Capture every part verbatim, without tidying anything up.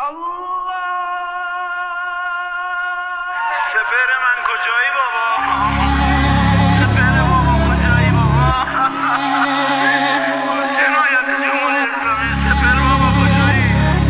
سپر من کجایی بابا؟ سپر بابا کجایی بابا؟ جنایت جمهوری اسلامی سپر بابا کجایی؟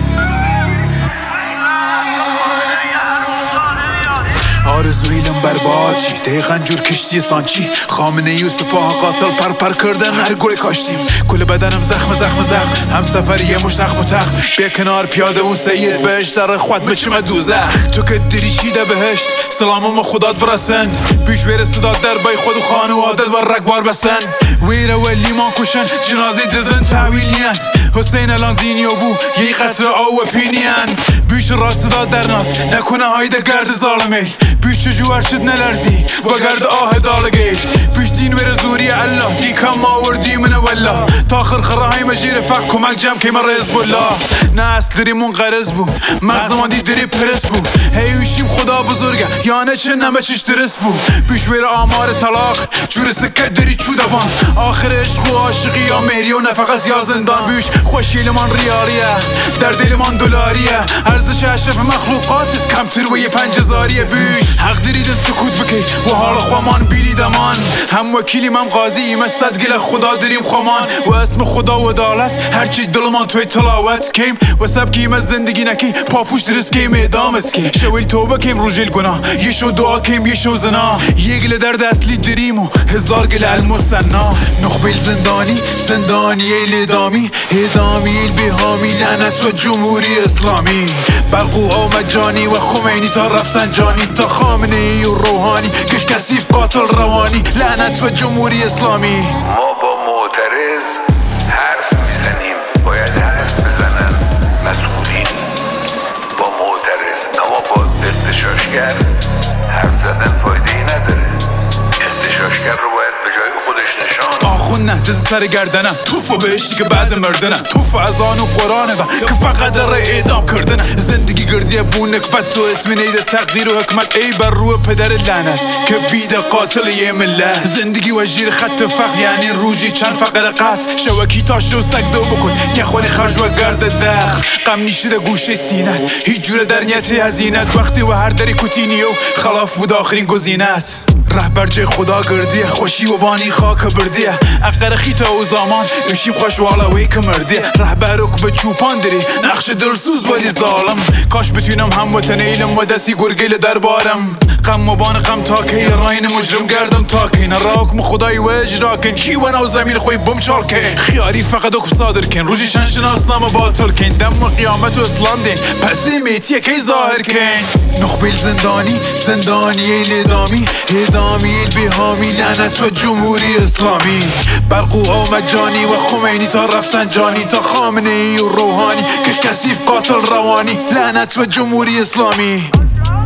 آرزویلم بربادی دقیقا جور کشتی سانچی خامنه یوسف پاها قاتل پر پر کردن هر گوری کاشتیم کل بدنم زخم زخم زخم هم سفری یه مشتخ متخ بیا کنار پیاده اون سیر بهشت در خود بچمه دوزخ تو که دریشیده بهشت سلامم خدات برسن بیش ویر صدات در بای خود و خانوادت و رگبار بسن ویره و لیمان کشن جنازه دزن تحویلیان حسین الان زینیو بو یه قطره آو پینیان بیش راست داد در ناز نکنه هایده گرد ظالمی بیش چجور شد نلرزی و گرد آه دالگی بیش دین ور زوری الله دی کم آوردی من والله تا آخر خراهای مجیر فق کمک جمع که من رزب الله نه اصل دریمون قرز بو مغزمان دی دری پرس بو هیوشیم خدا بزرگه یانه چه نمه چش درس بو بیش ویر آمار طلاق جور سکر دری چودبان آخر عشق و عاشقی یا مهری و نفقت یا زندان بیش خوشیلمان ریالیه در دلمان دلاریه ارزش اشرف مخلوقاتت کمتر و یه پنجزاریه بیش حق درید سکوت بکی و حال خوامان بیریدمان هم وکیلیم هم قاضیم از صد گل خدا دریم خوامان و اسم خدا و عدالت هرچی دلمان توی تلاوت کیم و سبکیم از زندگی نکی پاپوش درست کیم اعدام است که شویل توبه کیم روژیل گناه یه شو دعا کیم یه شو زنا یه گل درد اصلی دریم و هزار گل المسنا نخبیل زندانی زندانی ایل ادامی بهامی لعنت و جمهوری اسلامی برقوها مجانی و خمینی تا رفسنجانی تا خامنه ای و روحانی کش کثیف قاتل روانی لعنت و جمهوری اسلامی. ما با معترض حرف میزنیم باید حرف بزنن مسئولین با معترض اما با اغتشاشگر حرف زدن فایده ای نداره اغتشاشگر رو باید به جای خودش نشان آخون نه دز سر گردنم توف و بهشتی که بعد مردنم توف از آن و قرآنه و که فقط در اعدام کردنم زندگی گردیه بو نکبت تو اسم نیده تقدیر و حکمت ای بر روح پدر لعنت که بیده قاتل یه ملت زندگی و جیر خط فقر یعنی روجی چند فقر قصد شوکی تاش رو سگ دو بکن که خونی خرج و گرد دخ غم نیشده گوشه سینت هیچ جور در نیت هزینت وقتی و هر دری کتینی و خلاف بود آخرین گزینت رهبر جای خدا گردیه خوشی و بانی خاک بردیه اقر خیتا و زمان امشیب خوشوالا وی کمردیه رهبر رو که به چوپان داری نقش دلسوز ولی ظالم کاش بتونم هم وطن ایلم و دستی گرگیل دربارم غم و بان غم تا که راین مجرم گردم تا که نراکم خدای وجه راکن چی و نو زمین خوی بم چال که خیاری فقط اکب صادر کن روژی چند شناسنام باطل کن دم و قیامت و اسلام دین پس میتیه که ظاهر کن نخبیل زندانی زندانی ایل ادامی ادامی ایل بهامی لعنت و جمهوری اسلامی برقوها مجانی و خمینی تا رفسنجانی تا خامنه ای و روحانی کش کثیف قاتل روانی لعنت و جمهوری اسلامی.